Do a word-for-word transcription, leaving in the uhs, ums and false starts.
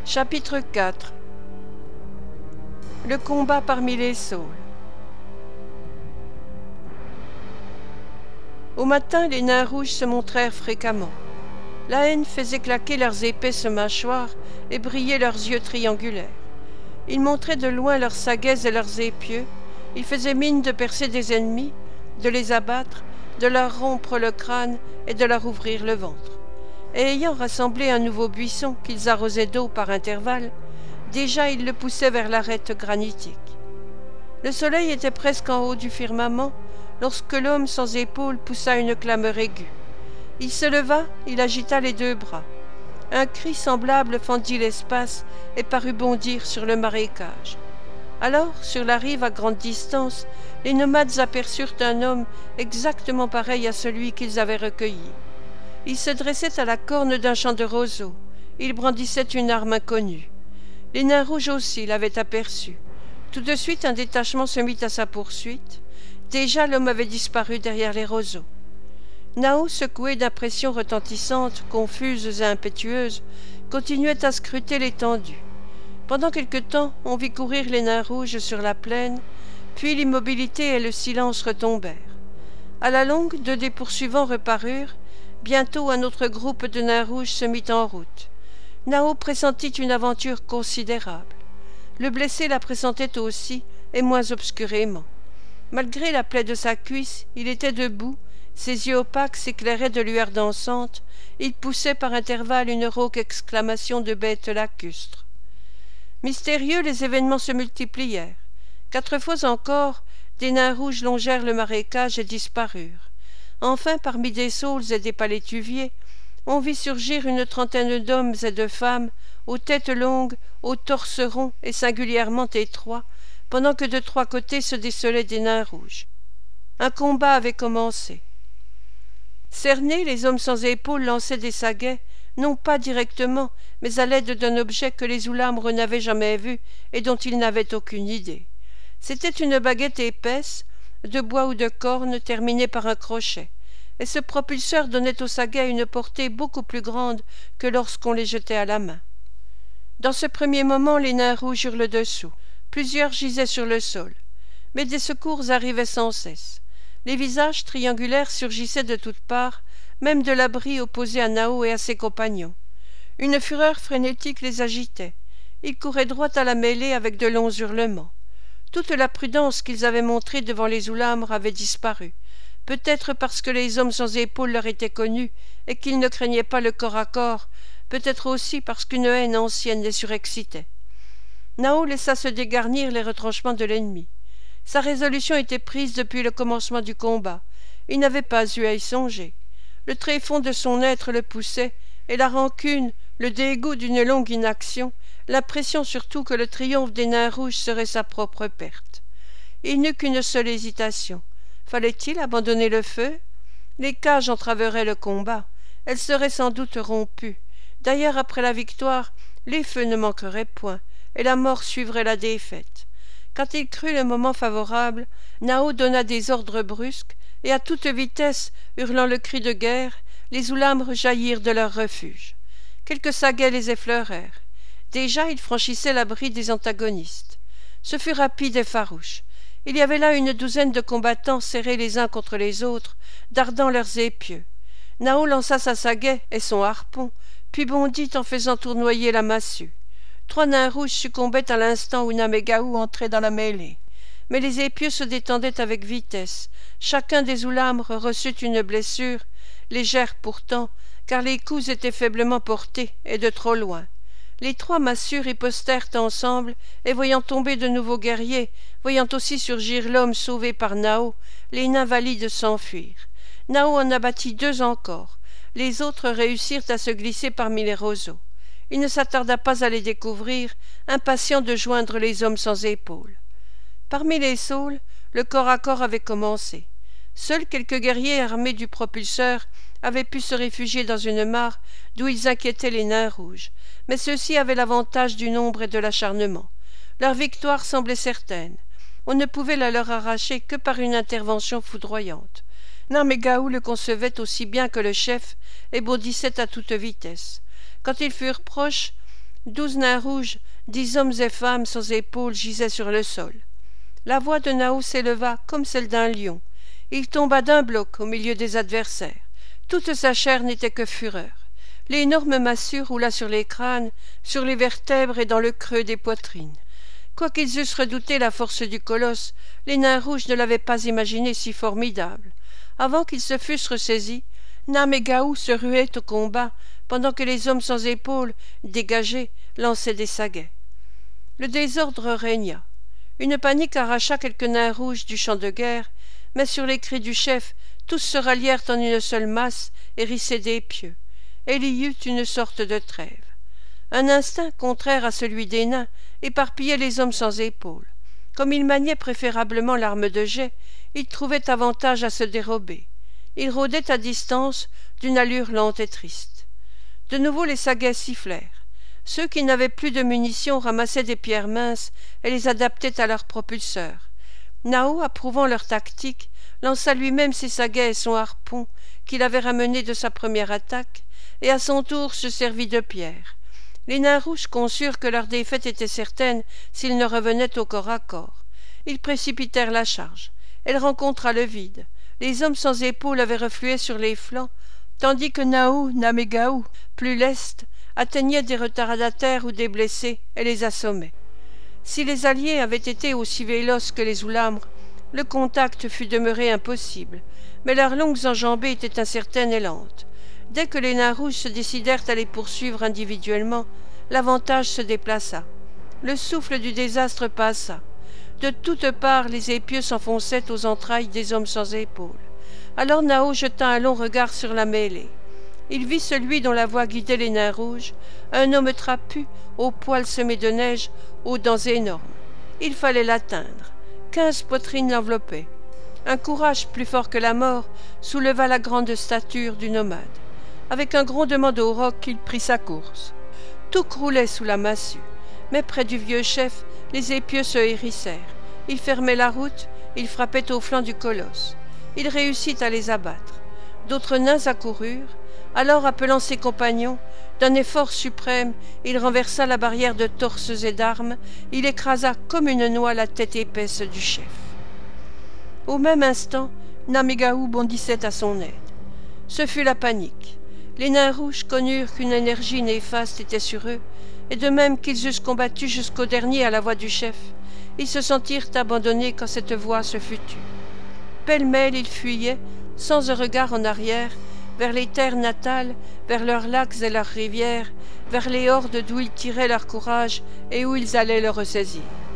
Chapitre quatre. Le combat parmi les saules. Au matin, les nains rouges se montrèrent fréquemment. La haine faisait claquer leurs épaisses mâchoires et briller leurs yeux triangulaires. Ils montraient de loin leurs saguets et leurs épieux. Ils faisaient mine de percer des ennemis, de les abattre, de leur rompre le crâne et de leur ouvrir le ventre. Et ayant rassemblé un nouveau buisson qu'ils arrosaient d'eau par intervalles, déjà ils le poussaient vers l'arête granitique. Le soleil était presque en haut du firmament lorsque l'homme sans épaules poussa une clameur aiguë. Il se leva, il agita les deux bras. Un cri semblable fendit l'espace et parut bondir sur le marécage. Alors, sur la rive à grande distance, les nomades aperçurent un homme exactement pareil à celui qu'ils avaient recueilli. Il se dressait à la corne d'un champ de roseaux. Il brandissait une arme inconnue. Les nains rouges aussi l'avaient aperçu. Tout de suite, un détachement se mit à sa poursuite. Déjà, l'homme avait disparu derrière les roseaux. Nao, secoué d'impressions retentissantes, confuses et impétueuses, continuait à scruter l'étendue. Pendant quelque temps, on vit courir les nains rouges sur la plaine, puis l'immobilité et le silence retombèrent. À la longue, deux des poursuivants reparurent. Bientôt, un autre groupe de nains rouges se mit en route. Nao pressentit une aventure considérable. Le blessé la pressentait aussi, et moins obscurément. Malgré la plaie de sa cuisse, il était debout, ses yeux opaques s'éclairaient de lueurs dansantes, il poussait par intervalles une rauque exclamation de bête lacustre. Mystérieux, les événements se multiplièrent. Quatre fois encore, des nains rouges longèrent le marécage et disparurent. Enfin, parmi des saules et des palétuviers, on vit surgir une trentaine d'hommes et de femmes, aux têtes longues, aux torses ronds et singulièrement étroits, pendant que de trois côtés se décelaient des nains rouges. Un combat avait commencé. Cernés, les hommes sans épaules lançaient des saguets, non pas directement, mais à l'aide d'un objet que les Oulamres n'avaient jamais vu et dont ils n'avaient aucune idée. C'était une baguette épaisse, de bois ou de corne, terminée par un crochet, et ce propulseur donnait aux saguets une portée beaucoup plus grande que lorsqu'on les jetait à la main. Dans ce premier moment, les nains rouges eurent le dessous. Plusieurs gisaient sur le sol, mais des secours arrivaient sans cesse. Les visages triangulaires surgissaient de toutes parts, même de l'abri opposé à Nao et à ses compagnons. Une fureur frénétique les agitait. Ils couraient droit à la mêlée avec de longs hurlements. Toute la prudence qu'ils avaient montrée devant les Oulamres avait disparu, peut-être parce que les hommes sans épaules leur étaient connus et qu'ils ne craignaient pas le corps à corps, peut-être aussi parce qu'une haine ancienne les surexcitait. Nao laissa se dégarnir les retranchements de l'ennemi. Sa résolution était prise depuis le commencement du combat. Il n'avait pas eu à y songer. Le tréfonds de son être le poussait, et la rancune, le dégoût d'une longue inaction, l'impression surtout que le triomphe des nains rouges serait sa propre perte. Il n'eut qu'une seule hésitation. Fallait-il abandonner le feu? Les cages entraveraient le combat. Elles seraient sans doute rompues. D'ailleurs, après la victoire, les feux ne manqueraient point, et la mort suivrait la défaite. Quand il crut le moment favorable, Nao donna des ordres brusques, et à toute vitesse, hurlant le cri de guerre, les Oulamres jaillirent de leur refuge. Quelques saguets les effleurèrent. Déjà, ils franchissaient l'abri des antagonistes. Ce fut rapide et farouche. Il y avait là une douzaine de combattants serrés les uns contre les autres, dardant leurs épieux. Nao lança sa saguet et son harpon, puis bondit en faisant tournoyer la massue. Trois nains rouges succombaient à l'instant où Namegaou entrait dans la mêlée. Mais les épieux se détendaient avec vitesse. Chacun des Oulamres reçut une blessure, légère pourtant, car les coups étaient faiblement portés et de trop loin. Les trois massures ripostèrent ensemble, et voyant tomber de nouveaux guerriers, voyant aussi surgir l'homme sauvé par Nao, les nains valides s'enfuirent. Nao en abattit deux encore. Les autres réussirent à se glisser parmi les roseaux. Il ne s'attarda pas à les découvrir, impatient de joindre les hommes sans épaules. Parmi les saules, le corps à corps avait commencé. Seuls quelques guerriers armés du propulseur avaient pu se réfugier dans une mare d'où ils inquiétaient les nains rouges, mais ceux-ci avaient l'avantage du nombre et de l'acharnement. Leur victoire semblait certaine. On ne pouvait la leur arracher que par une intervention foudroyante. Namegaou le concevait aussi bien que le chef et bondissait à toute vitesse. Quand ils furent proches, Douze nains rouges, dix hommes et femmes sans épaules gisaient sur le sol. La voix de Nao s'éleva comme celle d'un lion. Il tomba d'un bloc au milieu des adversaires. Toute sa chair n'était que fureur. L'énorme massue roula sur les crânes, sur les vertèbres et dans le creux des poitrines. Quoiqu'ils eussent redouté la force du colosse, les nains rouges ne l'avaient pas imaginé si formidable. Avant qu'ils se fussent ressaisis, Nam et Gaou se ruaient au combat, pendant que les hommes sans épaules, dégagés, lançaient des saguets. Le désordre régna. Une panique arracha quelques nains rouges du champ de guerre, mais sur les cris du chef, tous se rallièrent en une seule masse, hérissés d'épieux, et il y eut une sorte de trêve. Un instinct contraire à celui des nains éparpillait les hommes sans épaules. Comme ils maniaient préférablement l'arme de jet, ils trouvaient avantage à se dérober. Ils rôdaient à distance, d'une allure lente et triste. De nouveau les saguets sifflèrent. Ceux qui n'avaient plus de munitions ramassaient des pierres minces et les adaptaient à leurs propulseurs. Nao, approuvant leur tactique, lança lui-même ses saguets et son harpon, qu'il avait ramené de sa première attaque, et à son tour se servit de pierres. Les nains rouges conçurent que leur défaite était certaine s'ils ne revenaient au corps à corps. Ils précipitèrent la charge. Elle rencontra le vide. Les hommes sans épaules avaient reflué sur les flancs, tandis que Nao, Nam et Gaou, plus lestes, atteignaient des retardataires ou des blessés et les assommaient. Si les alliés avaient été aussi véloces que les Oulamres, le contact fût demeuré impossible, mais leurs longues enjambées étaient incertaines et lentes. Dès que les nains rouges se décidèrent à les poursuivre individuellement, l'avantage se déplaça. Le souffle du désastre passa. De toutes parts, les épieux s'enfonçaient aux entrailles des hommes sans épaules. Alors Nao jeta un long regard sur la mêlée. Il vit celui dont la voix guidait les nains rouges, un homme trapu, aux poils semés de neige, aux dents énormes. Il fallait l'atteindre. Quinze poitrines l'enveloppaient. Un courage plus fort que la mort souleva la grande stature du nomade. Avec un grondement de roc, il prit sa course. Tout croulait sous la massue, mais près du vieux chef, les épieux se hérissèrent. Il fermait la route, il frappait au flanc du colosse. Il réussit à les abattre. D'autres nains accoururent. Alors, appelant ses compagnons, d'un effort suprême, il renversa la barrière de torses et d'armes, il écrasa comme une noix la tête épaisse du chef. Au même instant, Nam et Gaou bondissaient à son aide. Ce fut la panique. Les nains rouges connurent qu'une énergie néfaste était sur eux, et de même qu'ils eussent combattu jusqu'au dernier à la voix du chef, ils se sentirent abandonnés quand cette voix se fut tue. Pêle-mêle, ils fuyaient, sans un regard en arrière, vers les terres natales, vers leurs lacs et leurs rivières, vers les hordes d'où ils tiraient leur courage et où ils allaient le ressaisir.